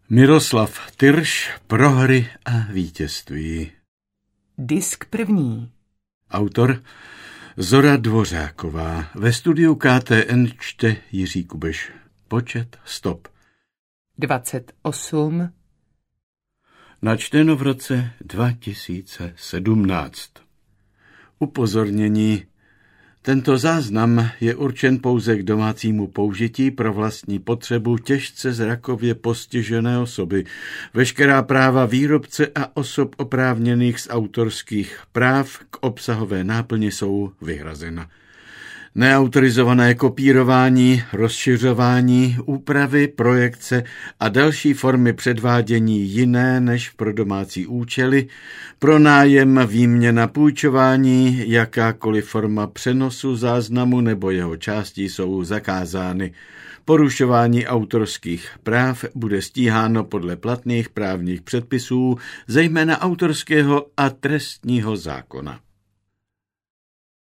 Miroslav Tyrš, Prohry a vítězství. Disk první. Autor Zora Dvořáková. Ve studiu KTN čte Jiří Kubeš. Počet stop. 28. Načteno v roce 2017. Upozornění. Tento záznam je určen pouze k domácímu použití pro vlastní potřebu těžce zrakově postižené osoby. Veškerá práva výrobce a osob oprávněných z autorských práv k obsahové náplni jsou vyhrazena. Neautorizované kopírování, rozšiřování, úpravy, projekce a další formy předvádění jiné než pro domácí účely, pronájem, výměna, půjčování, jakákoliv forma přenosu záznamu nebo jeho částí jsou zakázány. Porušování autorských práv bude stíháno podle platných právních předpisů, zejména autorského a trestního zákona.